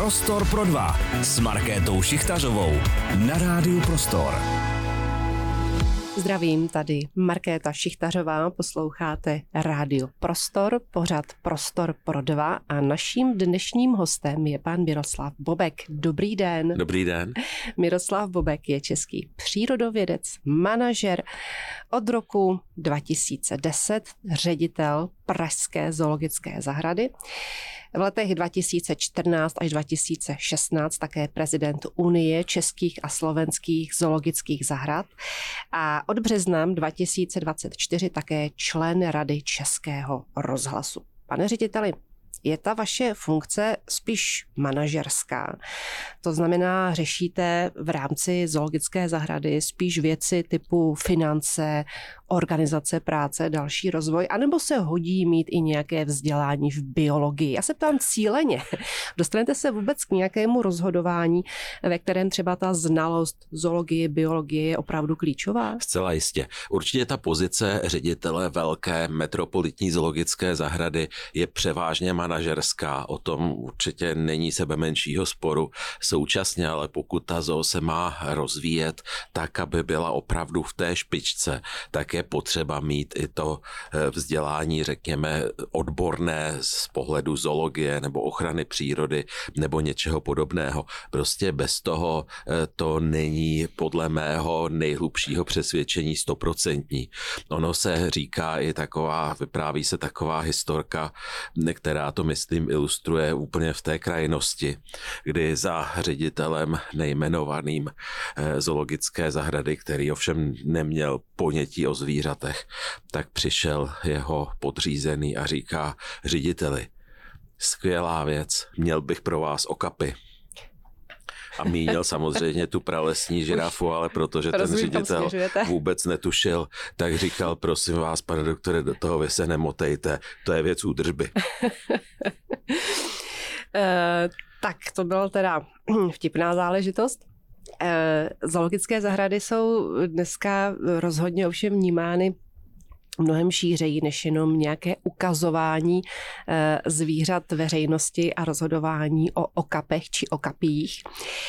Prostor pro dva s Markétou Šichtařovou na Rádiu Prostor. Zdravím, tady Markéta Šichtařová, posloucháte Rádio Prostor, pořad Prostor pro dva a naším dnešním hostem je pan Miroslav Bobek. Dobrý den. Dobrý den. Miroslav Bobek je český přírodovědec, manažer, od roku 2010 ředitel Pražské zoologické zahrady. V letech 2014 až 2016 také prezident Unie českých a slovenských zoologických zahrad a od března 2024 také člen Rady Českého rozhlasu. Pane řediteli, je ta vaše funkce spíš manažerská? To znamená, řešíte v rámci zoologické zahrady spíš věci typu finance, organizace práce, další rozvoj, anebo se hodí mít i nějaké vzdělání v biologii? Já se ptám cíleně. Dostanete se vůbec k nějakému rozhodování, ve kterém třeba ta znalost zoologie, biologie je opravdu klíčová? Zcela jistě. Určitě ta pozice ředitele velké metropolitní zoologické zahrady je převážně manažerská. O tom určitě není sebe menšího sporu. Současně, ale pokud ta zoo se má rozvíjet tak, aby byla opravdu v té špičce, tak je potřeba mít i to vzdělání, řekněme, odborné z pohledu zoologie nebo ochrany přírody nebo něčeho podobného. Prostě bez toho to není podle mého nejhlubšího přesvědčení 100%. Ono se říká i taková, vypráví se taková historka, která to myslím ilustruje úplně v té krajnosti, kdy za ředitelem nejmenovaným zoologické zahrady, který ovšem neměl ponětí o zvířatech, tak přišel jeho podřízený a říká: řediteli, skvělá věc, měl bych pro vás okapy. A mínil samozřejmě tu pralesní žirafu, ale protože ten ředitel vůbec netušil, tak říkal: prosím vás, pane doktore, do toho vy se nemotejte, to je věc údržby. Tak to byla teda vtipná záležitost. Zoologické zahrady jsou dneska rozhodně ovšem vnímány mnohem šířeji než jenom nějaké ukazování zvířat veřejnosti a rozhodování o okapech či okapích.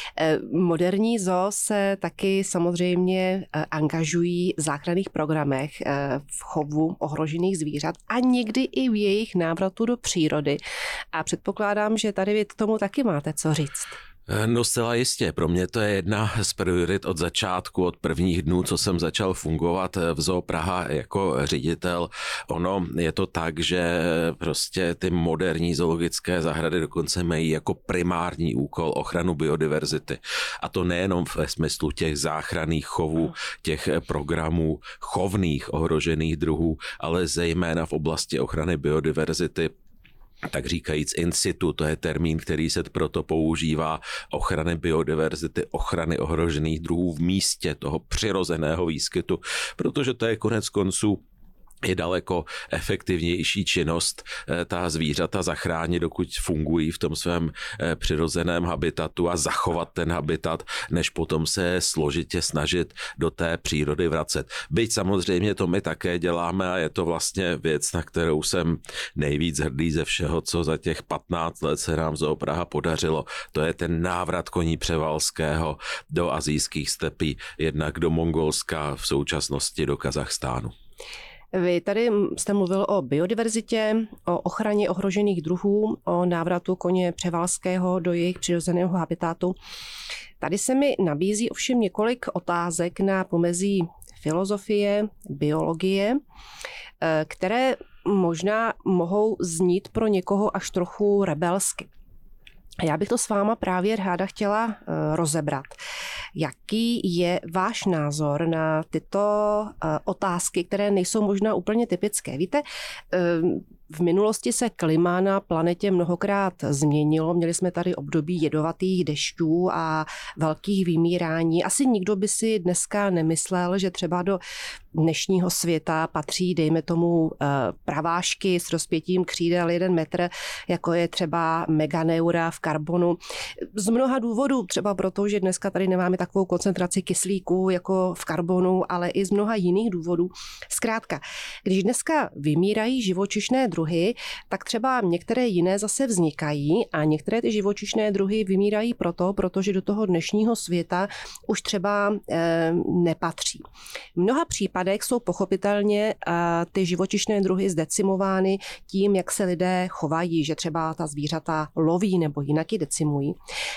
Moderní zoo se taky samozřejmě angažují v záchranných programech v chovu ohrožených zvířat a někdy i v jejich návratu do přírody. A předpokládám, že tady vy k tomu taky máte co říct. No zcela jistě, pro mě to je jedna z priorit od začátku, od prvních dnů, co jsem začal fungovat v Zoo Praha jako ředitel. Ono je to tak, že prostě ty moderní zoologické zahrady dokonce mají jako primární úkol ochranu biodiverzity. A to nejenom ve smyslu těch záchranných chovů, těch programů chovných ohrožených druhů, ale zejména v oblasti ochrany biodiverzity, tak říkajíc in situ, to je termín, který se proto používá, ochrany biodiverzity, ochrany ohrožených druhů v místě toho přirozeného výskytu, protože to je konec konců je daleko efektivnější činnost ta zvířata zachránit, dokud fungují v tom svém přirozeném habitatu a zachovat ten habitat, než potom se složitě snažit do té přírody vracet. Byť samozřejmě to my také děláme a je to vlastně věc, na kterou jsem nejvíc hrdý ze všeho, co za těch 15 let se nám Zoo Praha podařilo. To je ten návrat koní převalského do asijských stepí, jednak do Mongolska, v současnosti do Kazachstánu. Vy tady jste mluvil o biodiverzitě, o ochraně ohrožených druhů, o návratu koně převalského do jejich přirozeného habitatu. Tady se mi nabízí ovšem několik otázek na pomezí filozofie, biologie, které možná mohou znít pro někoho až trochu rebelsky. Já bych to s váma právě ráda chtěla rozebrat. Jaký je váš názor na tyto otázky, které nejsou možná úplně typické? Víte, v minulosti se klima na planetě mnohokrát změnilo. Měli jsme tady období jedovatých dešťů a velkých vymírání. Asi nikdo by si dneska nemyslel, že třeba do dnešního světa patří, dejme tomu, pravášky s rozpětím křídel 1 metr, jako je třeba meganeura v karbonu. Z mnoha důvodů, třeba proto, že dneska tady nemáme takovou koncentraci kyslíku jako v karbonu, ale i z mnoha jiných důvodů. Zkrátka, když dneska vymírají živočišné druhy, druhy, tak třeba některé jiné zase vznikají a některé ty živočišné druhy vymírají protože do toho dnešního světa už třeba nepatří. V mnoha případech jsou pochopitelně ty živočišné druhy zdecimovány tím, jak se lidé chovají, že třeba ta zvířata loví nebo jinak ji decimují.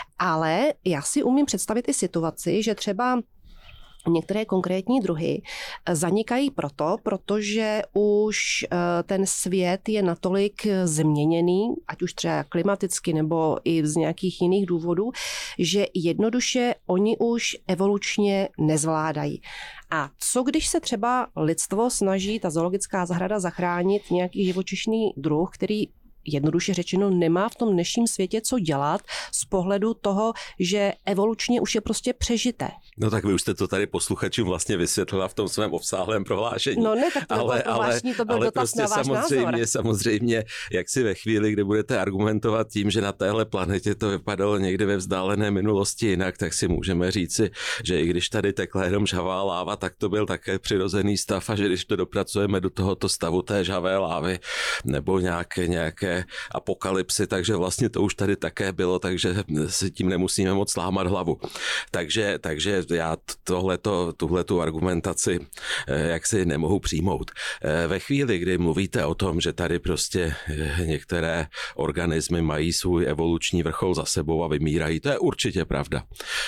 Ale já si umím představit i situaci, že třeba některé konkrétní druhy zanikají protože už ten svět je natolik změněný, ať už třeba klimaticky nebo i z nějakých jiných důvodů, že jednoduše oni už evolučně nezvládají. A co když se třeba lidstvo snaží, ta zoologická zahrada, zachránit nějaký živočišný druh, který jednoduše řečeno nemá v tom dnešním světě co dělat z pohledu toho, že evolučně už je prostě přežité. No tak vy už jste to tady posluchačům vlastně vysvětlila v tom svém obsáhlém prohlášení. No ne, tak to bylo prohlášení, to byl dotaz prostě na váš názor. Samozřejmě, jak si ve chvíli, kdy budete argumentovat tím, že na téhle planetě to vypadalo někdy ve vzdálené minulosti jinak, tak si můžeme říci, že i když tady tekla jenom žhavá láva, tak to byl také přirozený stav a že když to dopracujeme do tohoto stavu té žhavé lávy nebo nějaké apokalypsy, takže vlastně to už tady také bylo, takže si tím nemusíme moc lámat hlavu. Takže já tuhletu argumentaci jaksi nemohu přijmout. Ve chvíli, kdy mluvíte o tom, že tady prostě některé organismy mají svůj evoluční vrchol za sebou a vymírají, to je určitě pravda.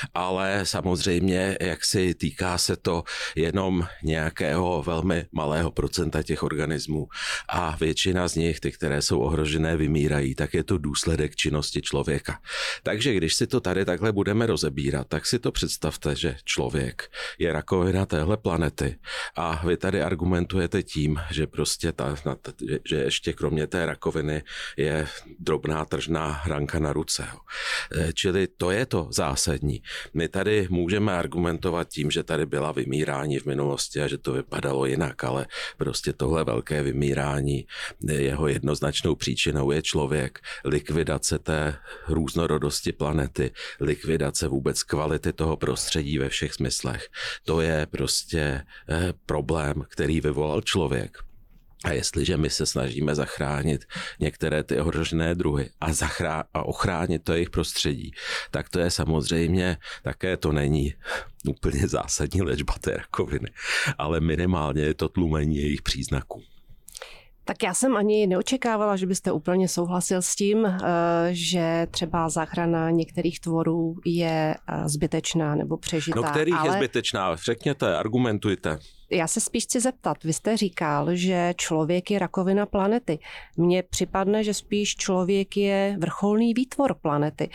Ale samozřejmě, jaksi týká se to jenom nějakého velmi malého procenta těch organismů a většina z nich, ty, které jsou ohrožené, vymírají, tak je to důsledek činnosti člověka. Takže když si to tady takhle budeme rozebírat, tak si to představte, že člověk je rakovina téhle planety a vy tady argumentujete tím, že prostě že ještě kromě té rakoviny je drobná tržná ranka na ruce. Čili to je to zásadní. My tady můžeme argumentovat tím, že tady byla vymírání v minulosti a že to vypadalo jinak, ale prostě tohle velké vymírání, jeho jednoznačnou příčinou je člověk, likvidace té různorodosti planety, likvidace vůbec kvality toho prostředí ve všech smyslech. To je prostě problém, který vyvolal člověk. A jestliže my se snažíme zachránit některé ty ohrožené druhy a ochránit to jejich prostředí, tak to je samozřejmě, také to není úplně zásadní léčba té rakoviny, ale minimálně je to tlumení jejich příznaků. Tak já jsem ani neočekávala, že byste úplně souhlasil s tím, že třeba záchrana některých tvorů je zbytečná nebo přežitá. No kterých je zbytečná? Řekněte, argumentujte. Já se spíš chci zeptat, vy jste říkal, že člověk je rakovina planety. Mně připadne, že spíš člověk je vrcholný výtvor planety.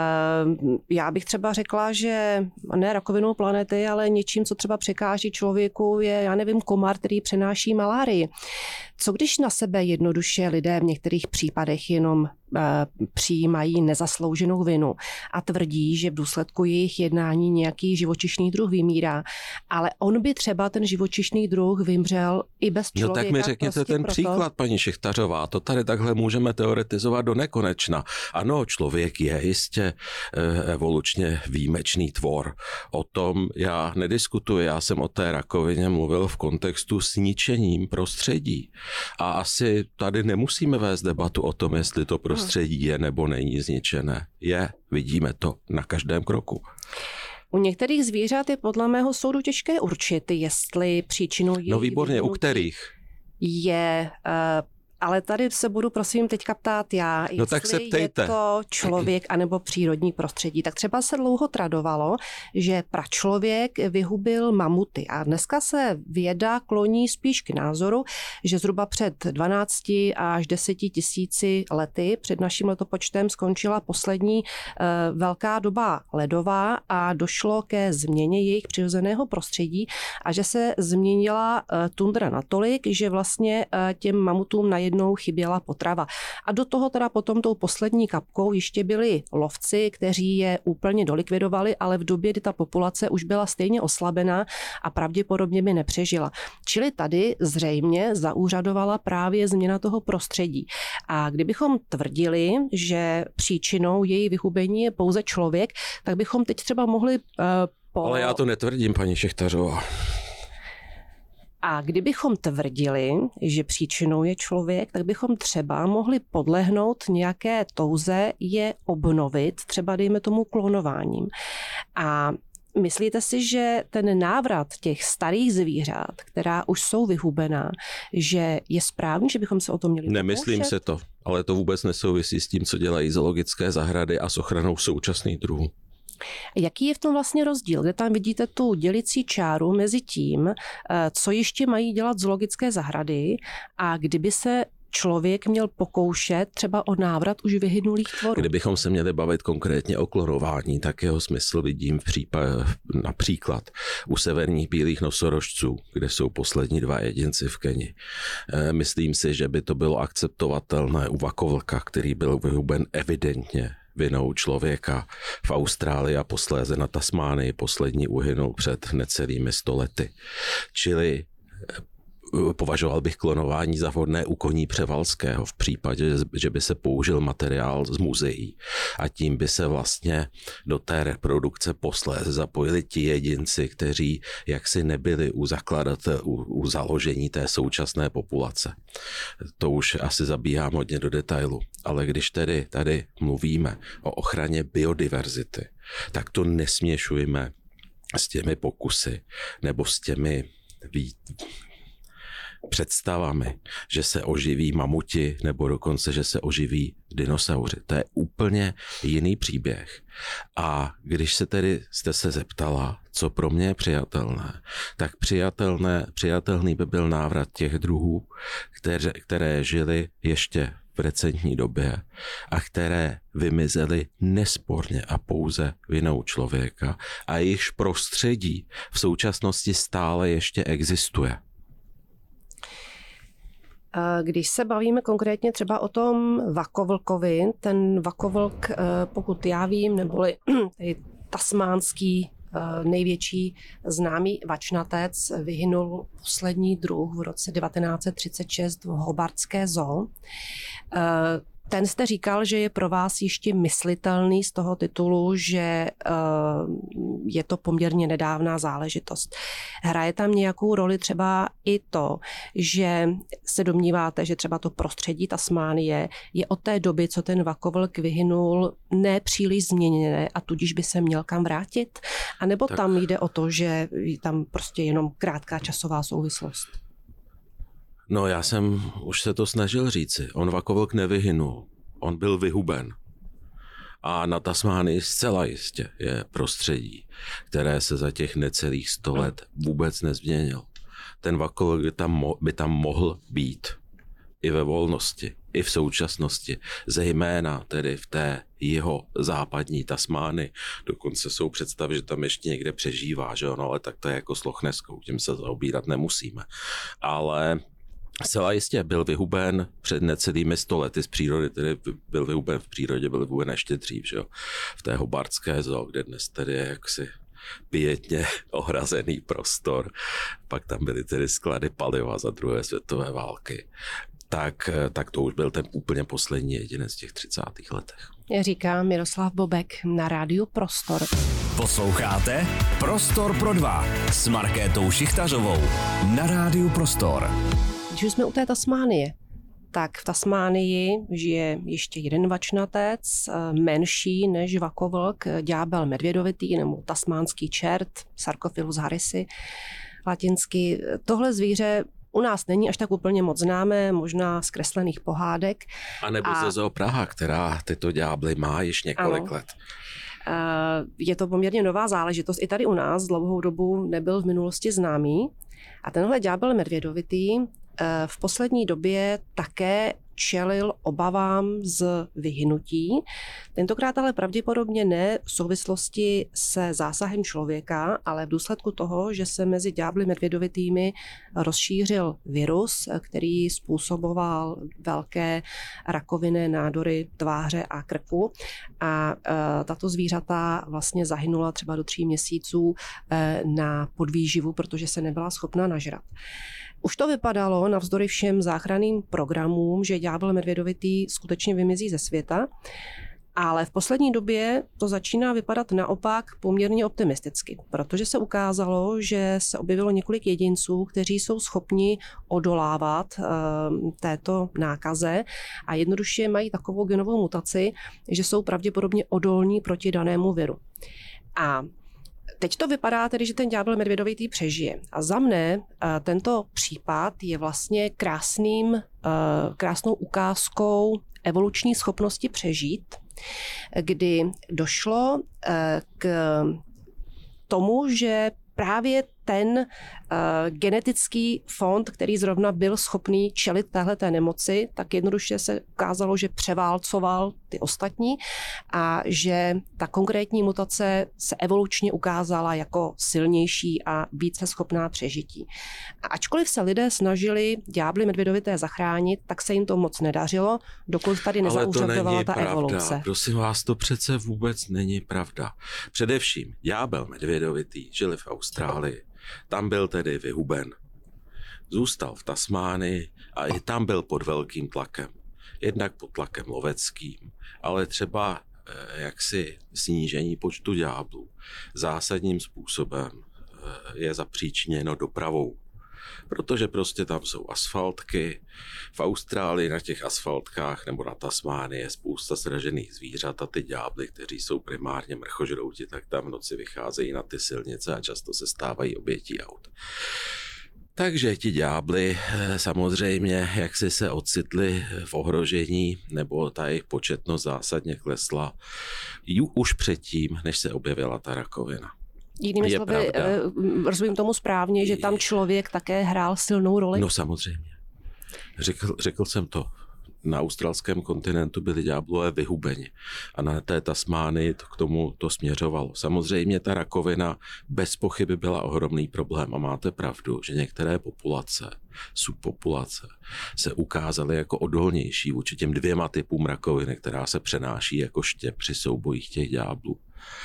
Já bych třeba řekla, že ne rakovinou planety, ale něčím, co třeba překáží člověku, je, já nevím, komár, který přenáší malárii. Co když na sebe jednoduše lidé v některých případech jenom přijímají nezaslouženou vinu a tvrdí, že v důsledku jejich jednání nějaký živočišný druh vymírá, ale on by třeba ten živočišný druh vymřel i bez člověka. No tak mi řekněte ten příklad, paní Šichtařová, to tady takhle můžeme teoretizovat do nekonečna. Ano, člověk je jistě evolučně výjimečný tvor. O tom já nediskutuji, já jsem o té rakovině mluvil v kontextu s ničením prostředí. A asi tady nemusíme vést debatu o tom, jestli to prostředí je nebo není zničené. Je, vidíme to na každém kroku. U některých zvířat je podle mého soudu těžké určit, jestli příčinou jejich No výborně, u kterých? Je... Ale tady se budu prosím teďka ptát já, no tak se ptejte. Je to člověk anebo přírodní prostředí. Tak třeba se dlouho tradovalo, že pračlověk vyhubil mamuty a dneska se věda kloní spíš k názoru, že zhruba před 12 až 10 tisíci lety před naším letopočtem skončila poslední velká doba ledová a došlo ke změně jejich přirozeného prostředí a že se změnila tundra natolik, že vlastně těm mamutům najednou chyběla potrava. A do toho teda potom tou poslední kapkou ještě byli lovci, kteří je úplně dolikvidovali, ale v době, kdy ta populace už byla stejně oslabená a pravděpodobně by nepřežila. Čili tady zřejmě zaúřadovala právě změna toho prostředí. A kdybychom tvrdili, že příčinou její vyhubení je pouze člověk, tak bychom teď třeba mohli Ale já to netvrdím, paní Šichtařová. A kdybychom tvrdili, že příčinou je člověk, tak bychom třeba mohli podlehnout nějaké touze je obnovit, třeba dejme tomu klonováním. A myslíte si, že ten návrat těch starých zvířat, která už jsou vyhubená, že je správný, že bychom se o to měli Nemyslím pokoušet? si to, ale to vůbec nesouvisí s tím, co dělají zoologické zahrady a s ochranou současných druhů. Jaký je v tom vlastně rozdíl? Kde tam vidíte tu dělicí čáru mezi tím, co ještě mají dělat zoologické zahrady a kdyby se člověk měl pokoušet třeba o návrat už vyhynulých tvorů? Kdybychom se měli bavit konkrétně o klonování, tak jeho smysl vidím například u severních bílých nosorožců, kde jsou poslední 2 jedinci v Keni. Myslím si, že by to bylo akceptovatelné u vakovlka, který byl vyhuben evidentně vinou člověka v Austrálii a posléze na Tasmánii. Poslední uhynul před necelými 100 lety. Čili považoval bych klonování za vhodné u koní převalského v případě, že by se použil materiál z muzeí a tím by se vlastně do té reprodukce posléze zapojili ti jedinci, kteří jaksi nebyli u založení té současné populace. To už asi zabíhám hodně do detailu, ale když tedy tady mluvíme o ochraně biodiverzity, tak to nesměšujeme s těmi pokusy nebo s těmi představami, že se oživí mamuti nebo dokonce, že se oživí dinosauři. To je úplně jiný příběh. A když jste se zeptala, co pro mě je přijatelné, tak přijatelný by byl návrat těch druhů, které žili ještě v recentní době a které vymizely nesporně a pouze vinou člověka a jejichž prostředí v současnosti stále ještě existuje. Když se bavíme konkrétně třeba o tom vakovlkovi, ten vakovlk, pokud já vím, neboli tasmánský největší známý vačnatec, vyhynul poslední druh v roce 1936 v Hobartské zoo. Ten jste říkal, že je pro vás ještě myslitelný z toho titulu, že je to poměrně nedávná záležitost. Hraje tam nějakou roli třeba i to, že se domníváte, že třeba to prostředí Tasmánie je od té doby, co ten vakovlk vyhynul, nepříliš změněné a tudíž by se měl kam vrátit? A nebo tam jde o to, že je tam prostě jenom krátká časová souvislost? No, já jsem už se to snažil říci. On vakovlk nevyhynul. On byl vyhuben. A na Tasmánii zcela jistě je prostředí, které se za těch necelých 100 let vůbec nezměnil. Ten vakovlk by tam mohl být i ve volnosti, i v současnosti, zejména tedy v té jihozápadní Tasmánii. Dokonce jsou představy, že tam ještě někde přežívá, že ono, ale tak to je jako s Loch Nesskou, tím se zaobírat nemusíme. Ale zcela jistě byl vyhuben před necelými 100 lety z přírody, tedy byl vyhuben v přírodě, byl vyhuben ještě dřív, že jo, v té Hobartské zoo, kde dnes tedy je jaksi pietně ohrazený prostor. Pak tam byly tedy sklady paliva za 2. světové války. Tak to už byl ten úplně poslední jedinec v těch 30. letech. Říká Miroslav Bobek na rádiu Prostor. Posloucháte Prostor pro dva s Markétou Šichtařovou na rádiu Prostor. Když už jsme u té Tasmánie, tak v Tasmánii žije ještě jeden vačnatec, menší než vakovlk, ďábel medvědovitý nebo tasmánský čert, Sarcophilus harrisi latinsky. Tohle zvíře u nás není až tak úplně moc známé, možná z kreslených pohádek. A nebo ze Zoo Praha, která tyto ďábly má již několik let. Je to poměrně nová záležitost. I tady u nás dlouhou dobu nebyl v minulosti známý. A tenhle ďábel medvědovitý v poslední době také čelil obavám z vyhynutí. Tentokrát ale pravděpodobně ne v souvislosti se zásahem člověka, ale v důsledku toho, že se mezi ďábly medvědovitými rozšířil virus, který způsoboval velké rakovinné nádory tváře a krku. A tato zvířata vlastně zahynula třeba do 3 měsíců na podvýživu, protože se nebyla schopna nažrat. Už to vypadalo navzdory všem záchranným programům, že ďábel medvědovitý skutečně vymizí ze světa. Ale v poslední době to začíná vypadat naopak poměrně optimisticky, protože se ukázalo, že se objevilo několik jedinců, kteří jsou schopni odolávat této nákaze a jednoduše mají takovou genovou mutaci, že jsou pravděpodobně odolní proti danému viru. A teď to vypadá tedy, že ten ďábel medvědovitý přežije. A za mne tento případ je vlastně krásnou ukázkou evoluční schopnosti přežít, kdy došlo k tomu, že právě ten genetický fond, který zrovna byl schopný čelit téhleté nemoci, tak jednoduše se ukázalo, že převálcoval ty ostatní a že ta konkrétní mutace se evolučně ukázala jako silnější a více schopná přežití. A ačkoliv se lidé snažili ďábly medvědovité zachránit, tak se jim to moc nedařilo, dokud tady nezaúřadovala ta evoluce. Prosím vás, to přece vůbec není pravda. Především ďábel medvědovitý žili v Austrálii. Tam byl tedy vyhuben. Zůstal v Tasmánii a i tam byl pod velkým tlakem. Jednak pod tlakem loveckým, ale třeba jaksi snížení počtu ďáblů zásadním způsobem je zapříčiněno dopravou. Protože prostě tam jsou asfaltky. V Austrálii na těch asfaltkách nebo na Tasmánii je spousta sražených zvířat a ty ďábly, kteří jsou primárně mrchožrouti, tak tam v noci vycházejí na ty silnice a často se stávají obětí aut. Takže ti ďábly samozřejmě, jak si se ocitli v ohrožení, nebo ta jejich početnost zásadně klesla už předtím, než se objevila ta rakovina. Jinými slovy, rozumím tomu správně, že tam člověk také hrál silnou roli? No samozřejmě. Řekl jsem to. Na australském kontinentu byli ďáblové vyhubeni a na té Tasmánii k tomu to směřovalo. Samozřejmě ta rakovina bez pochyby byla ohromný problém a máte pravdu, že některé populace, subpopulace se ukázaly jako odolnější vůči těm 2 typům rakoviny, která se přenáší jako štěp při soubojích těch ďáblů.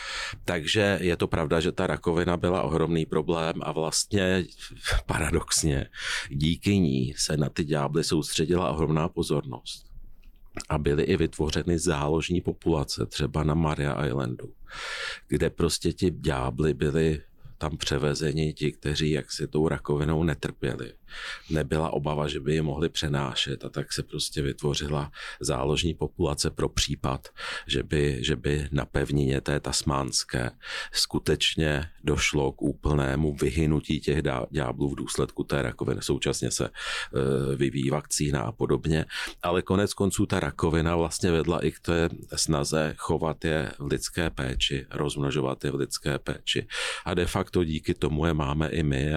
Takže je to pravda, že ta rakovina byla ohromný problém a vlastně paradoxně díky ní se na ty ďábly soustředila ohromná pozornost. A byly i vytvořeny záložní populace, třeba na Maria Islandu, kde prostě ti ďábly byli tam převezeni ti, kteří jaksi tou rakovinou netrpěli. Nebyla obava, že by je mohli přenášet a tak se prostě vytvořila záložní populace pro případ, že by na pevnině té tasmánské skutečně došlo k úplnému vyhynutí těch ďáblů v důsledku té rakoviny. Současně se vyvíjí vakcína a podobně, ale konec konců ta rakovina vlastně vedla i k té snaze chovat je v lidské péči, rozmnožovat je v lidské péči a de facto díky tomu je máme i my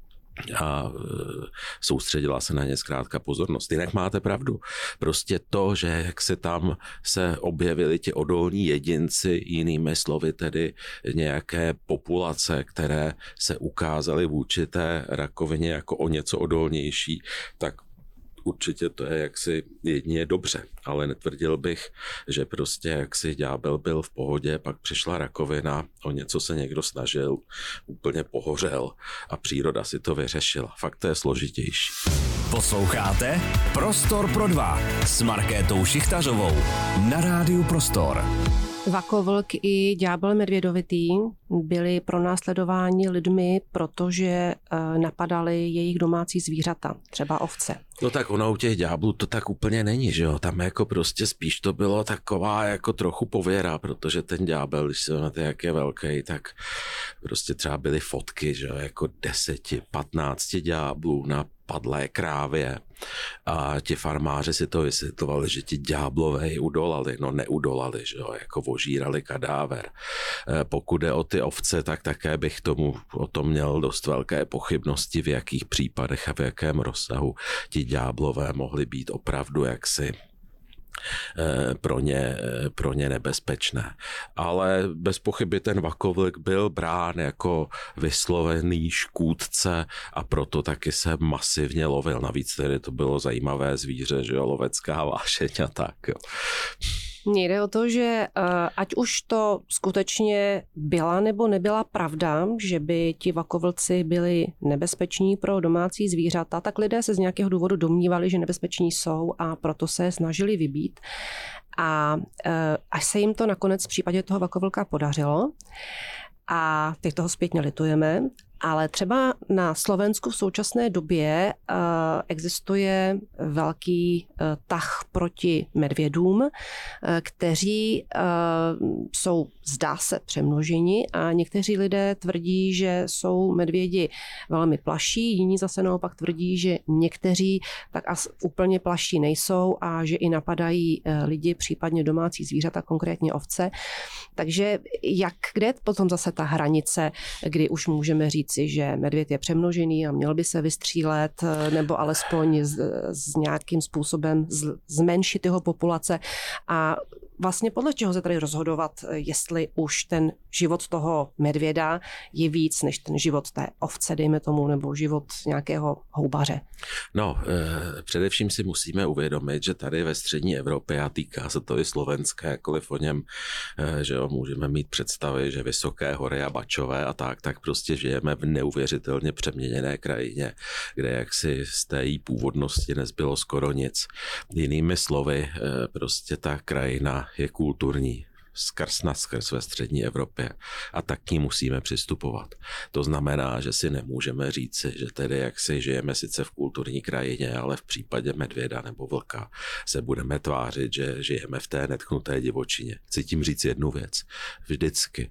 a soustředila se na ně zkrátka pozornost. Jinak máte pravdu. Prostě to, že jak se tam se objevili ti odolní jedinci, jinými slovy tedy nějaké populace, které se ukázaly vůči té rakovině jako o něco odolnější, tak určitě to je jaksi jedině dobře, ale netvrdil bych, že prostě jaksi ďábel byl v pohodě, pak přišla rakovina, o něco se někdo snažil, úplně pohořel a příroda si to vyřešila. Fakt to je složitější. Posloucháte Prostor pro dva s Markétou Šichtařovou na rádiu Prostor. Vakovlk i ďábel medvědovitý byli pronásledováni lidmi, protože napadali jejich domácí zvířata, třeba ovce. No tak ono u těch ďáblů to tak úplně není, že jo, tam jako prostě spíš to bylo taková jako trochu pověra, protože ten ďábel, když se máte, jak je velký, tak prostě třeba byly fotky, že jo, jako 10-15 ďáblů na padlé krávě a ti farmáři si to vysvětlovali, že ti ďáblové ji udolali, no neudolali, že jo, jako ožírali kadáver. Pokud jde o ty ovce, tak také bych o tom měl dost velké pochybnosti, v jakých případech a v jakém rozsahu ti ďáblové mohly být opravdu jaksi pro ně nebezpečné. Ale bez pochyby ten vakovlk byl brán jako vyslovený škůdce a proto taky se masivně lovil. Navíc tedy to bylo zajímavé zvíře, že jo, lovecká vášeň a tak. Jo. Mně jde o to, že ať už to skutečně byla nebo nebyla pravda, že by ti vakovlci byli nebezpeční pro domácí zvířata, tak lidé se z nějakého důvodu domnívali, že nebezpeční jsou a proto se snažili vybít. A až se jim to nakonec v případě toho vlkovlka podařilo, a teď toho zpětně litujeme, ale třeba na Slovensku v současné době existuje velký tah proti medvědům, kteří jsou, zdá se, přemnoženi a někteří lidé tvrdí, že jsou medvědi velmi plaší, jiní zase naopak tvrdí, že někteří tak úplně plaší nejsou a že i napadají lidi, případně domácí zvířata, konkrétně ovce. Takže kde je potom zase ta hranice, kdy už můžeme říci, že medvěd je přemnožený a měl by se vystřílet, nebo alespoň s nějakým způsobem zmenšit jeho populace a vlastně podle čeho se tady rozhodovat, jestli už ten život toho medvěda je víc než ten život té ovce, dejme tomu, nebo život nějakého houbaře? No, především si musíme uvědomit, že tady ve střední Evropě, a týká se to i Slovenska, jakkoliv o něm, že jo, můžeme mít představy, že vysoké hory a bačové a tak prostě žijeme v neuvěřitelně přeměněné krajině, kde jaksi z té jí původnosti nezbylo skoro nic. Jinými slovy, prostě ta krajina je kulturní skrz ve střední Evropě a tak k ní musíme přistupovat. To znamená, že si nemůžeme říci, že tedy jaksi žijeme sice v kulturní krajině, ale v případě medvěda nebo vlka se budeme tvářit, že žijeme v té netknuté divočině. Chci tím říct jednu věc. Vždycky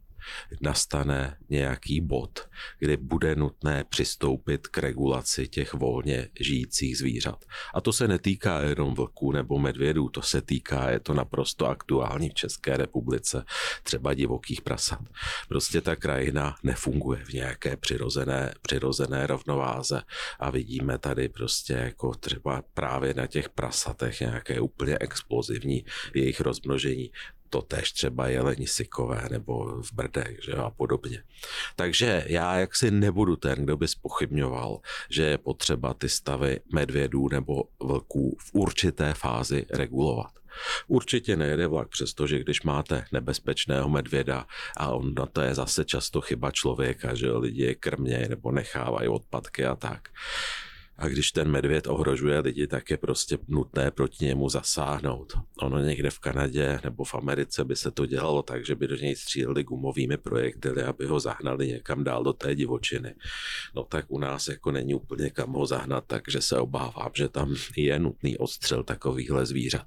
nastane nějaký bod, kdy bude nutné přistoupit k regulaci těch volně žijících zvířat. A to se netýká jenom vlků nebo medvědů, to se týká, je to naprosto aktuální v České republice, třeba divokých prasat. Prostě ta krajina nefunguje v nějaké přirozené rovnováze a vidíme tady prostě jako třeba právě na těch prasatech nějaké úplně explozivní jejich rozmnožení. To též třeba jeleni sykové nebo v Brdech, že a podobně. Takže já jaksi nebudu ten, kdo by zpochybňoval, že je potřeba ty stavy medvědů nebo vlků v určité fázi regulovat. Určitě nejede vlak, přestože když máte nebezpečného medvěda a on na to je zase často chyba člověka, že lidi je krmějí nebo nechávají odpadky a tak. A když ten medvěd ohrožuje lidi, tak je prostě nutné proti němu zasáhnout. Ono někde v Kanadě nebo v Americe by se to dělalo tak, že by do něj stříleli gumovými projektily, aby ho zahnali někam dál do té divočiny. No tak u nás jako není úplně kam ho zahnat, takže se obávám, že tam je nutný odstřel takovýchhle zvířat.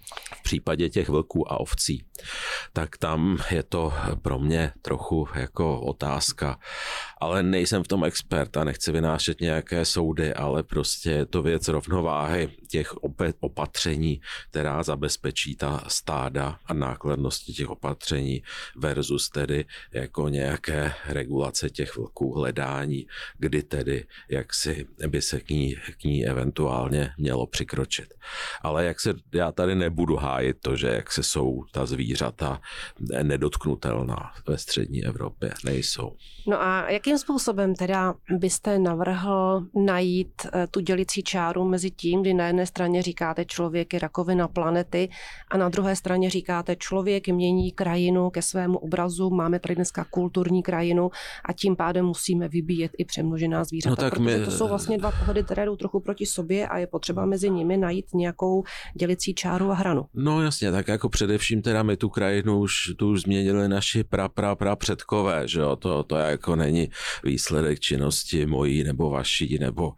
V případě těch vlků a ovcí, tak tam je to pro mě trochu jako otázka, ale nejsem v tom expert a nechci vynášet nějaké soudy, ale prostě je to věc rovnováhy těch opatření, která zabezpečí ta stáda a nákladnosti těch opatření versus tedy jako nějaké regulace těch vlků, hledání, kdy tedy jaksi by se k ní eventuálně mělo přikročit. Ale já tady nebudu hájit to, že jak se jsou ta zvířata nedotknutelná ve střední Evropě. Nejsou. No a jakým způsobem teda byste navrhl najít tu dělicí čáru mezi tím, kdy na jedné straně říkáte člověk je rakovina planety a na druhé straně říkáte člověk mění krajinu ke svému obrazu, máme tady dneska kulturní krajinu a tím pádem musíme vybíjet i přemnožená zvířata, no tak protože to jsou vlastně dva pohledy, které jdou trochu proti sobě a je potřeba mezi nimi najít nějakou dělicí čáru a hranu. No jasně, tak jako především teda my tu krajinu už změnili naši předkové, že jo, to jako není výsledek činnosti mojí nebo vaší nebo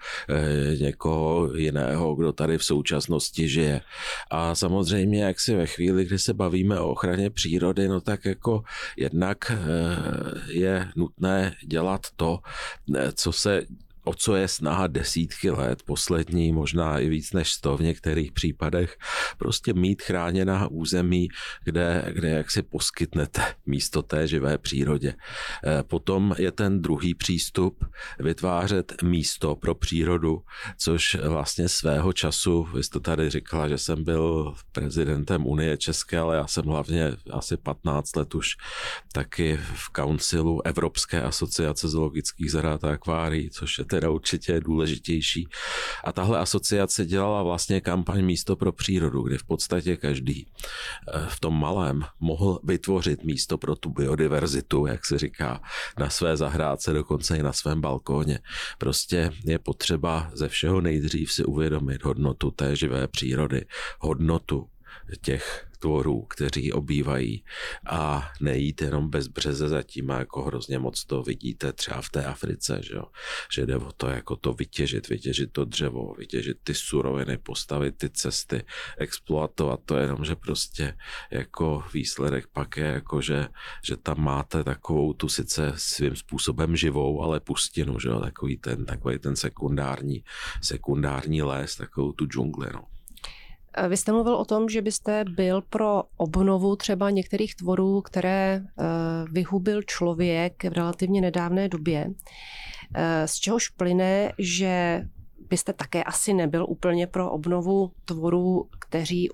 někoho jiného, kdo tady v současnosti žije. A samozřejmě, jak si ve chvíli, kdy se bavíme o ochraně přírody, no tak jako jednak je nutné dělat to, o co je snaha desítky let, poslední možná i víc než 100 v některých případech, prostě mít chráněná území, kde jak si poskytnete místo té živé přírodě. Potom je ten druhý přístup vytvářet místo pro přírodu, což vlastně svého času, vy jste tady říkala, že jsem byl prezidentem Unie České, ale já jsem hlavně asi 15 let už taky v councilu Evropské asociace zoologických zahrad a akvárií, což je teda určitě důležitější. A tahle asociace dělala vlastně kampaň Místo pro přírodu, kde v podstatě každý v tom malém mohl vytvořit místo pro tu biodiverzitu, jak se říká, na své zahrádce, dokonce i na svém balkóně. Prostě je potřeba ze všeho nejdřív si uvědomit hodnotu té živé přírody, hodnotu těch tvorů, kteří obývají a nejít jenom bez březe zatím a jako hrozně moc to vidíte třeba v té Africe, že jde o to jako to vytěžit to dřevo, vytěžit ty suroviny, postavit ty cesty, exploatovat to, jenom že prostě jako výsledek pak je jako, že tam máte takovou tu sice svým způsobem živou, ale pustinu, že jo, takový ten sekundární les, takovou tu džungli, no. Vy jste mluvil o tom, že byste byl pro obnovu třeba některých tvorů, které vyhubil člověk v relativně nedávné době, z čehož plyne, že byste také asi nebyl úplně pro obnovu tvorů, kteří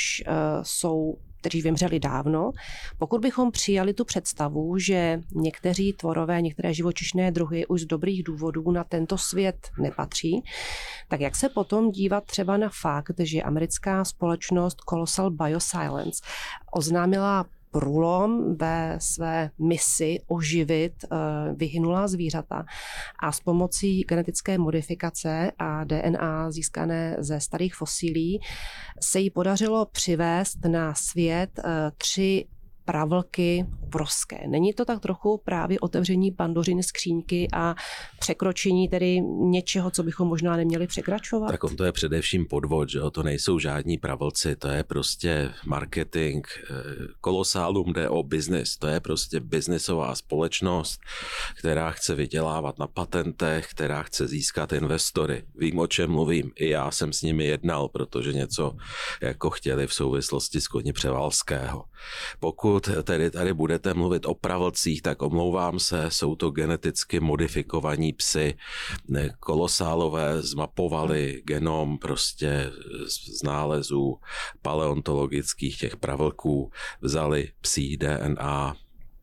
vymřeli dávno. Pokud bychom přijali tu představu, že někteří tvorové, některé živočišné druhy už z dobrých důvodů na tento svět nepatří, tak jak se potom dívat třeba na fakt, že americká společnost Colossal Bioscience oznámila průlom ve své misi oživit vyhynulá zvířata a s pomocí genetické modifikace a DNA získané ze starých fosílií se jí podařilo přivést na svět 3 pravlky obrovské. Není to tak trochu právě otevření Pandořiny skříňky a překročení tedy něčeho, co bychom možná neměli překračovat? Tak on to je především podvod, že to nejsou žádní pravlci, to je prostě marketing. Kolosálům jde o biznis, to je prostě biznisová společnost, která chce vydělávat na patentech, která chce získat investory. Vím, o čem mluvím. I já jsem s nimi jednal, protože něco jako chtěli v souvislosti s koni Převalského. Pokud tady budete mluvit o pravlcích, tak omlouvám se, jsou to geneticky modifikovaní psy. Kolosálové zmapovali genom prostě z nálezů paleontologických těch pravlků, vzali psí DNA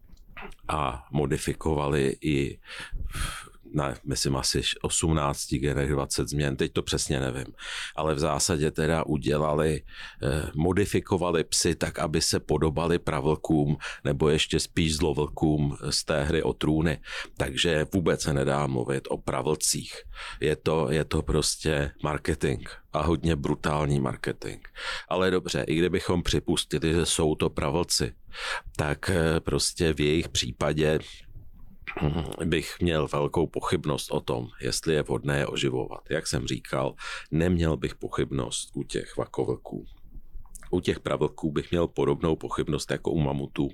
a modifikovali i myslím asi 18 genech 20 změn, teď to přesně nevím, ale v zásadě teda modifikovali psy tak, aby se podobali pravlkům nebo ještě spíš zlovlkům z té hry o trůny, takže vůbec se nedá mluvit o pravlcích. Je to prostě marketing a hodně brutální marketing. Ale dobře, i kdybychom připustili, že jsou to pravlci, tak prostě v jejich případě bych měl velkou pochybnost o tom, jestli je vhodné je oživovat. Jak jsem říkal, neměl bych pochybnost u těch vakovlků. U těch pravlků bych měl podobnou pochybnost jako u mamutů.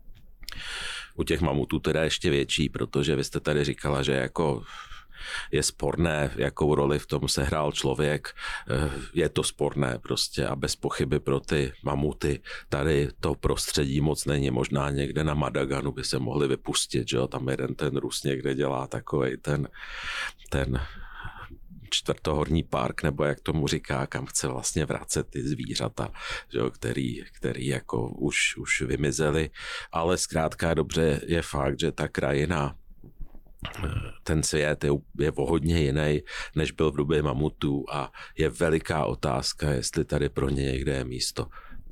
U těch mamutů teda ještě větší, protože vy jste tady říkala, že jako je sporné, jakou roli v tom sehrál člověk. Je to sporné prostě a bez pochyby pro ty mamuty tady to prostředí moc není. Možná někde na Madaganu by se mohli vypustit, že jo? Tam jeden ten Rus někde dělá takovej ten čtvrtohorní park, nebo jak tomu říká, kam chce vlastně vracet ty zvířata, že jo, který jako už vymizeli. Ale zkrátka dobře je fakt, že ta krajina, ten svět je o hodně jiný, než byl v době mamutů a je veliká otázka, jestli tady pro ně někde je místo.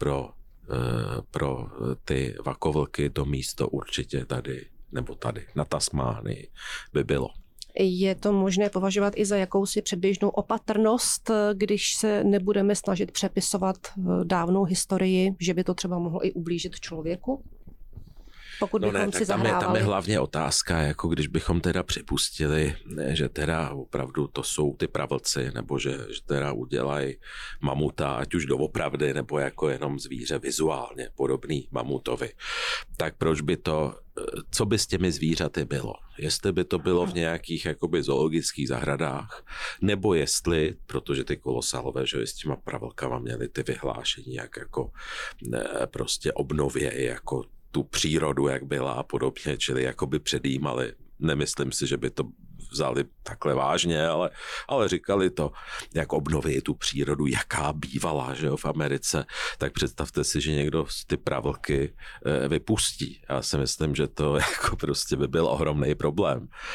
Pro ty vakovlky to místo určitě tady, nebo tady na Tasmánii by bylo. Je to možné považovat i za jakousi předběžnou opatrnost, když se nebudeme snažit přepisovat dávnou historii, že by to třeba mohlo i ublížit člověku? Pokud bychom si zahrávali. Tam je hlavně otázka, jako když bychom teda připustili, že teda opravdu to jsou ty pravlci, nebo že teda udělají mamuta, ať už doopravdy, nebo jako jenom zvíře vizuálně podobný mamutovi. Tak proč by to, co by s těmi zvířaty bylo? Jestli by to bylo v nějakých jakoby zoologických zahradách, nebo jestli, protože ty kolosálové, že s těma pravlkama měli ty vyhlášení, jak jako prostě obnově, jako tu přírodu, jak byla a podobně, čili jakoby předjímali. Nemyslím si, že by to vzali takhle vážně, ale říkali to, jak obnoví tu přírodu, jaká bývala, že jo, v Americe, tak představte si, že někdo ty pravlky vypustí. Já si myslím, že to jako prostě by byl ohromný problém.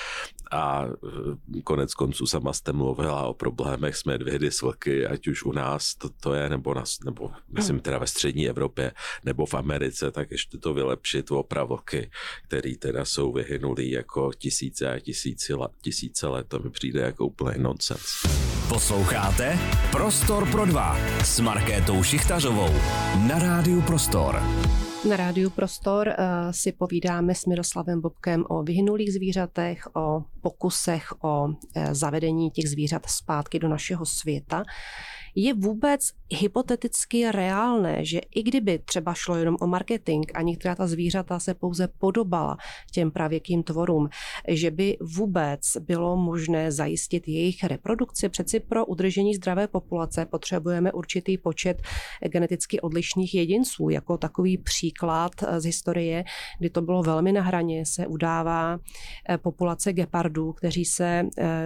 A konec konců sama jste mluvila o problémech s medvědy, s vlky, ať už u nás to je, nebo myslím teda ve střední Evropě, nebo v Americe, tak ještě to vylepšit o pravlky, který teda jsou vyhynulý jako tisíce a tisíce let. To mi přijde jako úplný nonsens. Posloucháte Prostor pro dva s Markétou Šichtařovou na Rádiu Prostor. Na Rádiu Prostor si povídáme s Miroslavem Bobkem o vyhynulých zvířatech, o pokusech o zavedení těch zvířat zpátky do našeho světa. Je vůbec hypoteticky reálné, že i kdyby třeba šlo jenom o marketing a některá ta zvířata se pouze podobala těm pravěkým tvorům, že by vůbec bylo možné zajistit jejich reprodukci? Přeci pro udržení zdravé populace potřebujeme určitý počet geneticky odlišných jedinců. Jako takový příklad z historie, kdy to bylo velmi na hraně, se udává populace gepardů, kteří se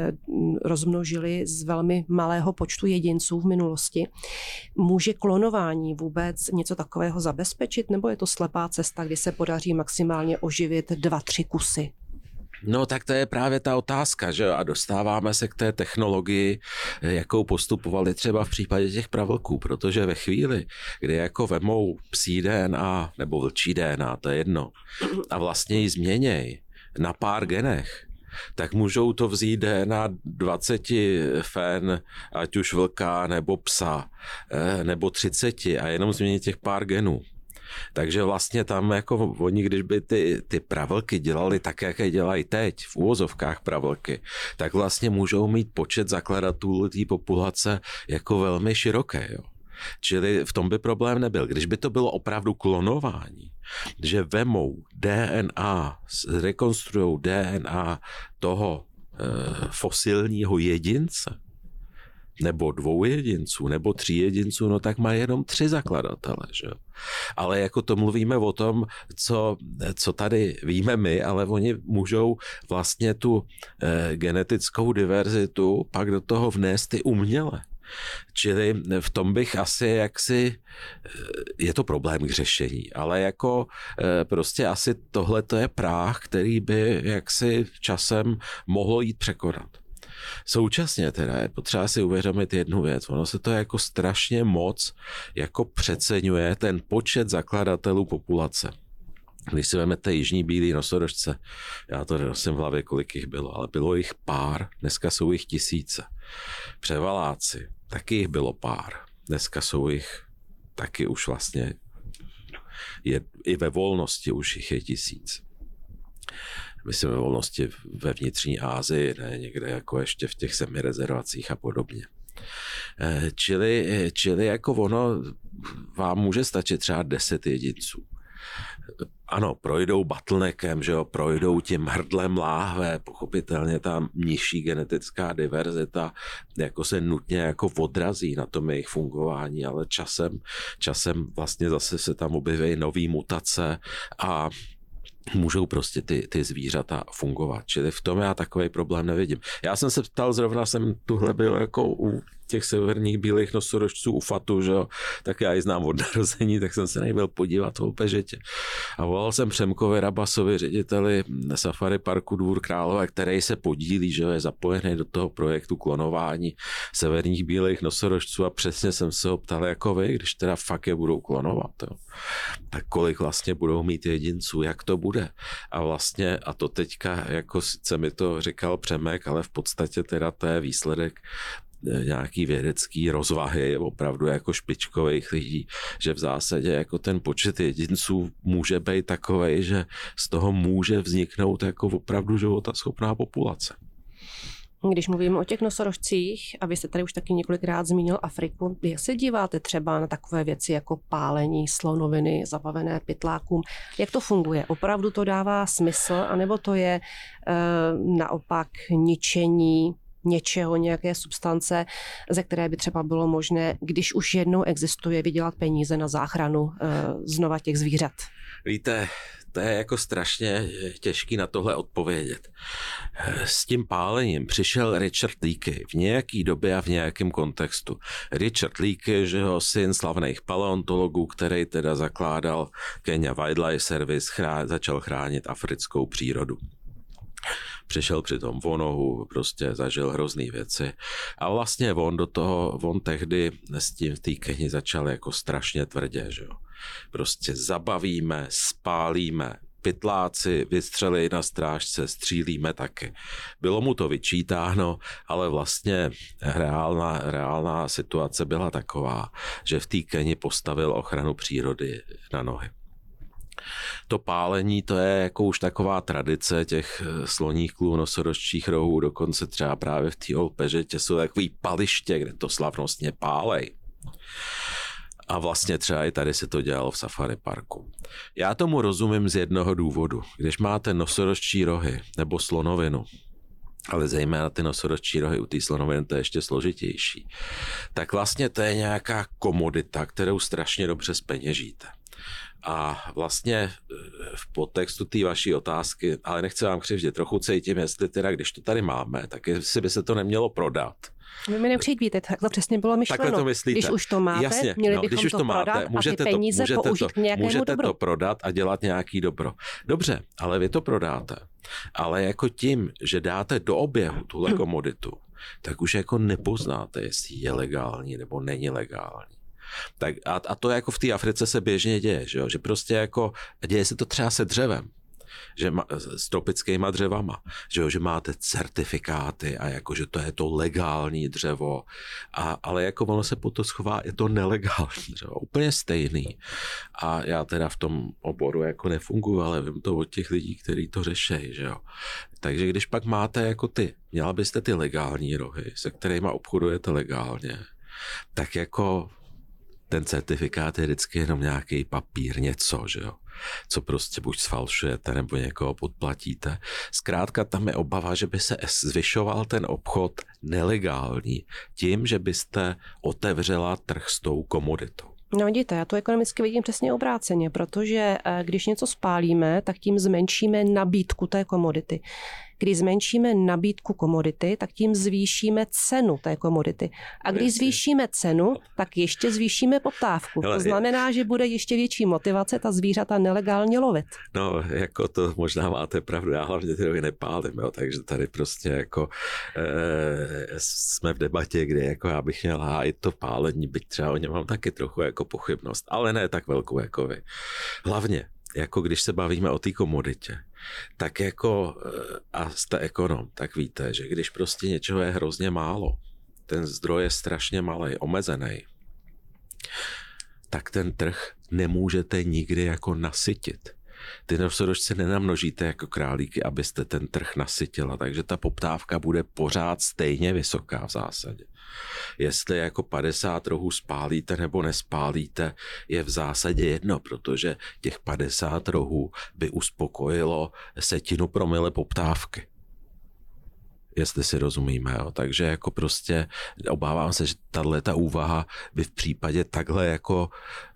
rozmnožili z velmi malého počtu jedinců v minulosti. Může klonování vůbec něco takového zabezpečit, nebo je to slepá cesta, kdy se podaří maximálně oživit 2-3 kusy? No tak to je právě ta otázka, že? A dostáváme se k té technologii, jakou postupovali třeba v případě těch pravlků, protože ve chvíli, kdy jako vemou psí DNA nebo vlčí DNA, to je jedno, a vlastně ji změněj na pár genech, tak můžou to vzít DNA 20 fen, ať už vlka nebo psa, nebo 30 a jenom změnit těch pár genů. Takže vlastně tam jako oni, když by ty pravlky dělali tak, jak je dělají teď, v uvozovkách pravlky, tak vlastně můžou mít počet zakladatelů té populace jako velmi široké. Jo. Čili v tom by problém nebyl. Když by to bylo opravdu klonování, že vemou DNA, rekonstruujou DNA toho fosilního jedince, nebo 2 jedinců, nebo 3 jedinců, no tak má jenom 3 zakladatele, že? Ale jako to mluvíme o tom, co tady víme my, ale oni můžou vlastně tu genetickou diverzitu pak do toho vnést i uměle. Čili v tom bych asi jaksi, je to problém k řešení, ale jako prostě asi tohle to je práh, který by jaksi časem mohlo jít překonat. Současně teda je potřeba si uvědomit jednu věc, ono se to jako strašně moc jako přeceňuje ten počet zakladatelů populace. Když si vezmete jižní bílý nosorožce, já to nosím v hlavě, kolik jich bylo, ale bylo jich pár, dneska jsou jich tisíce. Převaláci, taky jich bylo pár, dneska jsou jich taky už vlastně, i ve volnosti už jich je 1000. Myslím ve volnosti ve vnitřní Asii, ne někde jako ještě v těch semirezervacích a podobně. Čili jako ono vám může stačit třeba 10 jedinců. Ano, projdou bottleneckem, že jo, projdou tím hrdlem láhve, pochopitelně ta nižší genetická diverzita jako se nutně jako odrazí na tom jejich fungování, ale časem vlastně zase se tam objeví nový mutace a můžou prostě ty zvířata fungovat. Čili v tom já takový problém nevidím. Já jsem se ptal, zrovna jsem tuhle byl jako u těch severních bílých nosorožců u Fatu, že jo, tak já ji znám od narození, tak jsem se nejbyl podívat v Pežetě. A volal jsem Přemkovi Rabasovi, řediteli Safari parku Dvůr Králové, který se podílí, že je zapojený do toho projektu klonování severních bílých nosorožců a přesně jsem se ho ptal jako vy, když teda fakt je budou klonovat, jo, tak kolik vlastně budou mít jedinců, jak to bude. A vlastně, a to teďka, jako sice mi to říkal Přemek, ale v podstatě teda to je výsledek nějaký vědecký rozvahy, opravdu jako špičkových lidí, že v zásadě jako ten počet jedinců může být takovej, že z toho může vzniknout jako opravdu životaschopná populace. Když mluvíme o těch nosorožcích, a vy jste tady už taky několikrát zmínil Afriku, jak se díváte třeba na takové věci jako pálení slonoviny zabavené pytlákům? Jak to funguje? Opravdu to dává smysl, anebo to je naopak ničení něčeho, nějaké substance, ze které by třeba bylo možné, když už jednou existuje, vydělat peníze na záchranu znova těch zvířat? Víte, to je jako strašně těžký na tohle odpovědět. S tím pálením přišel Richard Leakey v nějaký době a v nějakém kontextu. Richard Leakey, že ho syn slavných paleontologů, který teda zakládal Kenya Wildlife Service, začal chránit africkou přírodu. přišel při tom o nohu, prostě zažil hrozný věci. A vlastně on tehdy s tím v té Keni začal jako strašně tvrdě, že jo. Prostě zabavíme, spálíme, pytláci vystřelí na strážce, střílíme taky. Bylo mu to vyčítáno, ale vlastně reálná situace byla taková, že v té Keni postavil ochranu přírody na nohy. To pálení, to je jako už taková tradice těch sloních klů, nosorožčích rohů, dokonce třeba právě v té Old Pežetě jsou takový paliště, kde to slavnostně pálej. A vlastně třeba i tady se to dělalo v safari parku. Já tomu rozumím z jednoho důvodu. Když máte nosorožčí rohy nebo slonovinu, ale zejména ty nosorožčí rohy u té slonoviny to je ještě složitější, tak vlastně to je nějaká komodita, kterou strašně dobře zpeněžíte. A vlastně v podtextu té vaší otázky, ale nechci vám křivdit, trochu cítím, jestli teda, když to tady máme, tak jestli by se to nemělo prodat. Vy mi nekřivíte, tak to přesně bylo myšleno. Takhle to myslíte. Když už to máte, jasně, měli bychom když už to máte, prodat a ty peníze použít k nějakému můžete dobru. to prodat a dělat nějaký dobro. Dobře, ale vy to prodáte. Ale jako tím, že dáte do oběhu tuhle komoditu, tak už jako nepoznáte, jestli je legální nebo není legální. Tak a to jako v té Africe se běžně děje, že prostě jako děje se to třeba se dřevem, že s tropickýma dřevama, že máte certifikáty a jako, že to je to legální dřevo, ale jako ono se potom schová, je to nelegální dřevo, úplně stejný. A já teda v tom oboru jako nefunguji, ale vím to od těch lidí, kteří to řešejí, že jo. Takže když pak máte jako měla byste ty legální rohy, se kterými obchodujete legálně, tak jako ten certifikát je vždycky jenom nějaký papír, něco, že jo, co prostě buď sfalšujete, nebo někoho podplatíte. Zkrátka tam je obava, že by se zvyšoval ten obchod nelegální tím, že byste otevřela trh s tou komoditou. No vidíte, já to ekonomicky vidím přesně obráceně, protože když něco spálíme, tak tím zmenšíme nabídku té komodity. Když zmenšíme nabídku komodity, tak tím zvýšíme cenu té komodity. A když zvýšíme cenu, tak ještě zvýšíme poptávku. To znamená, že bude ještě větší motivace ta zvířata nelegálně lovit. No, jako to možná máte pravdu, já hlavně ty rohy nepálím, jo, takže tady prostě jako jsme v debatě, kde jako já bych měl hájit to pálení, byť třeba o něm mám taky trochu jako pochybnost, ale ne tak velkou jako vy. Hlavně, jako když se bavíme o té komoditě, tak jako a jste ekonom, tak víte, že když prostě něčeho je hrozně málo, ten zdroj je strašně malej, omezený, tak ten trh nemůžete nikdy jako nasytit. Ty nosorožce nenamnožíte jako králíky, abyste ten trh nasytila, takže ta poptávka bude pořád stejně vysoká v zásadě. Jestli jako 50 rohů spálíte nebo nespálíte, je v zásadě jedno, protože těch 50 rohů by uspokojilo 1/10 promile poptávky. Jestli si rozumíme, jo. Takže jako prostě obávám se, že tato úvaha by v případě takhle jako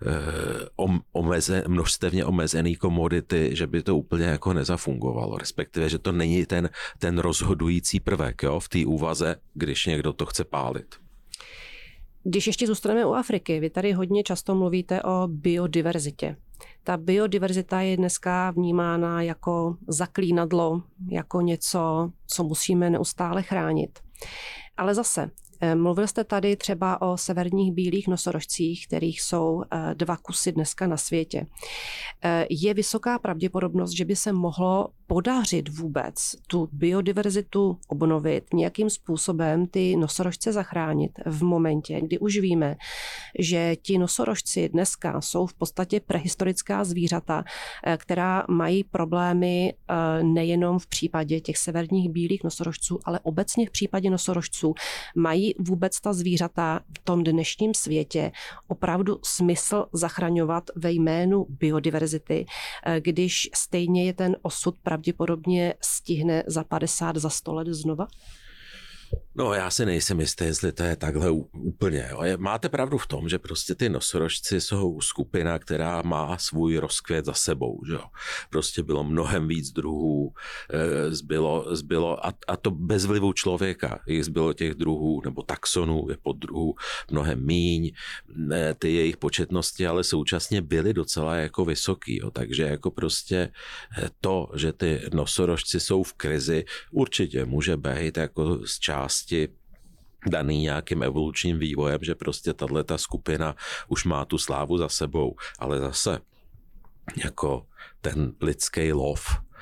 množstevně omezený komodity, že by to úplně jako nezafungovalo, respektive, že to není ten rozhodující prvek, jo, v té úvaze, když někdo to chce pálit. Když ještě zůstaneme u Afriky, vy tady hodně často mluvíte o biodiverzitě. Ta biodiverzita je dneska vnímána jako zaklínadlo, jako něco, co musíme neustále chránit. Ale zase, mluvil jste tady třeba o severních bílých nosorožcích, kterých jsou 2 kusy dneska na světě. Je vysoká pravděpodobnost, že by se mohlo podařit vůbec tu biodiverzitu obnovit, nějakým způsobem ty nosorožce zachránit v momentě, kdy už víme, že ti nosorožci dneska jsou v podstatě prehistorická zvířata, která mají problémy nejenom v případě těch severních bílých nosorožců, ale obecně v případě nosorožců. Mají vůbec ta zvířata v tom dnešním světě opravdu smysl zachraňovat ve jménu biodiverzity, když stejně je ten osud pravděpodobně stihne za 50, za 100 let znova? No, já si nejsem jistý, jestli to je takhle úplně. Jo. Máte pravdu v tom, že prostě ty nosorožci jsou skupina, která má svůj rozkvět za sebou. Že jo. Prostě bylo mnohem víc druhů, zbylo a to bez vlivu člověka. Jich zbylo těch druhů, nebo taxonů, je poddruhů mnohem míň. Ty jejich početnosti ale současně byly docela jako vysoký. Jo. Takže jako prostě to, že ty nosorožci jsou v krizi, určitě může být jako z části daný nějakým evolučním vývojem, že prostě tato skupina už má tu slávu za sebou, ale zase jako ten lidský lov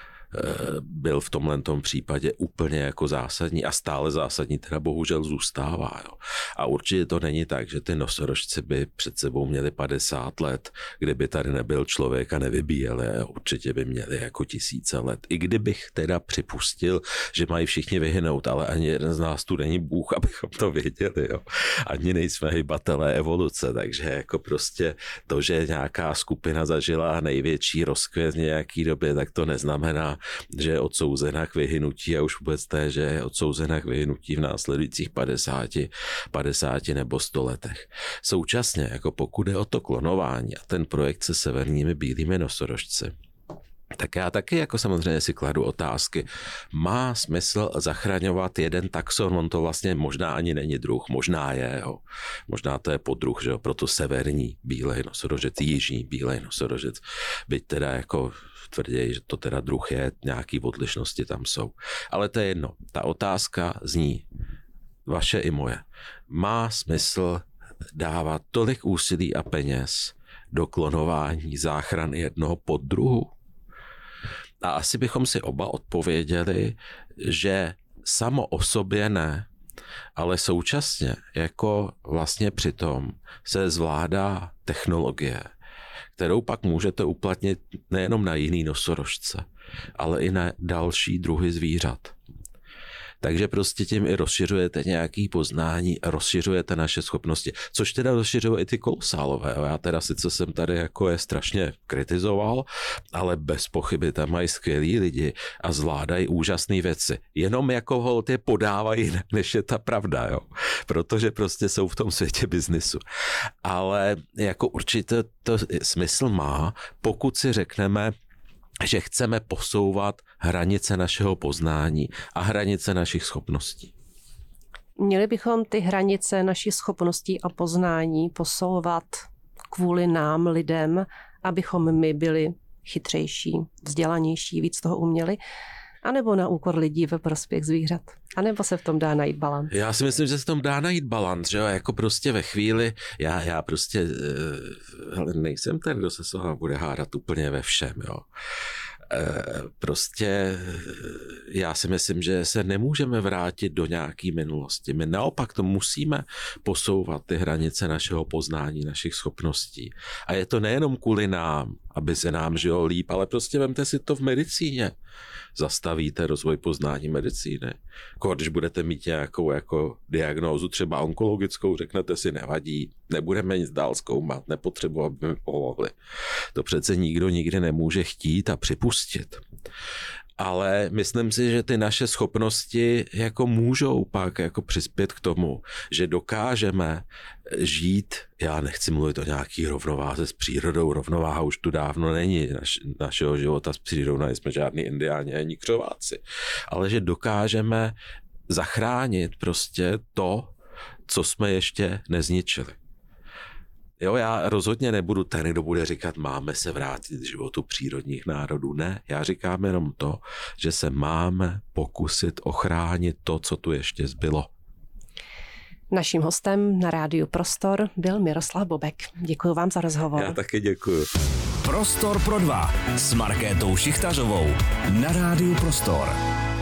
byl v tomhletom případě úplně jako zásadní a stále zásadní teda bohužel zůstává. Jo. A určitě to není tak, že ty nosorožci by před sebou měli 50 let, kdyby tady nebyl člověk a nevybíjeli. Určitě by měli jako tisíce let. I kdybych teda připustil, že mají všichni vyhynout, ale ani jeden z nás tu není Bůh, abychom to věděli. Jo. Ani nejsme hybatelé evoluce, takže jako prostě to, že nějaká skupina zažila největší rozkvět v nějaký době, tak to neznamená, že je odsouzena k vyhynutí a už vůbec té, že je odsouzena k vyhynutí v následujících 50 nebo 100 letech. Současně, jako pokud je o to klonování a ten projekt se severními bílými nosorožci, tak já taky jako samozřejmě si kladu otázky. Má smysl zachraňovat jeden taxon? On to vlastně možná ani není druh, možná je, jo. Možná to je poddruh, že jo, proto severní bílej nosorožec, jižní bílej nosorožec, byť teda jako tvrdí, že to teda druh je, nějaký odlišnosti tam jsou. Ale to je jedno. Ta otázka zní, vaše i moje. Má smysl dávat tolik úsilí a peněz do klonování záchrany jednoho poddruhu? A asi bychom si oba odpověděli, že samo o sobě ne, ale současně jako vlastně přitom se zvládá technologie, kterou pak můžete uplatnit nejenom na jiný nosorožce, ale i na další druhy zvířat. Takže prostě tím i rozšiřujete nějaké poznání, rozšiřujete naše schopnosti, což teda rozšiřuje i ty kolosálové. Já teda sice jsem tady jako je strašně kritizoval, ale bez pochyby tam mají skvělí lidi a zvládají úžasné věci. Jenom jako holt je podávají, než je ta pravda, jo. Protože prostě jsou v tom světě biznisu. Ale jako určitě to smysl má, pokud si řekneme, že chceme posouvat hranice našeho poznání a hranice našich schopností. Měli bychom ty hranice našich schopností a poznání posouvat kvůli nám, lidem, abychom my byli chytřejší, vzdělanější, víc toho uměli, anebo na úkor lidí ve prospěch zvířat? A nebo se v tom dá najít balans? Já si myslím, že se v tom dá najít balans, že jo, jako prostě ve chvíli, já prostě nejsem ten, kdo se s váma bude hádat úplně ve všem, jo. Prostě já si myslím, že se nemůžeme vrátit do nějaké minulosti. My naopak to musíme posouvat ty hranice našeho poznání, našich schopností. A je to nejenom kvůli nám, aby se nám žilo líp, ale prostě vemte si to v medicíně. Zastavíte rozvoj poznání medicíny. Když budete mít nějakou jako diagnózu, třeba onkologickou, řeknete si, nevadí, nebudeme nic dál zkoumat, nepotřebuji, aby mi pomohli. To přece nikdo nikdy nemůže chtít a připustit. Ale myslím si, že ty naše schopnosti jako můžou pak jako přispět k tomu, že dokážeme žít, já nechci mluvit o nějaký rovnováze s přírodou, rovnováha už tu dávno není našeho života s přírodou, nejsme žádný indiáni ani křováci, ale že dokážeme zachránit prostě to, co jsme ještě nezničili. Jo, já rozhodně nebudu ten, kdo bude říkat, máme se vrátit k životu přírodních národů. Ne, já říkám jenom to, že se máme pokusit ochránit to, co tu ještě zbylo. Naším hostem na Rádiu Prostor byl Miroslav Bobek. Děkuji vám za rozhovor. Já taky děkuji. Prostor pro dva s Markétou Šichtařovou na Rádiu Prostor.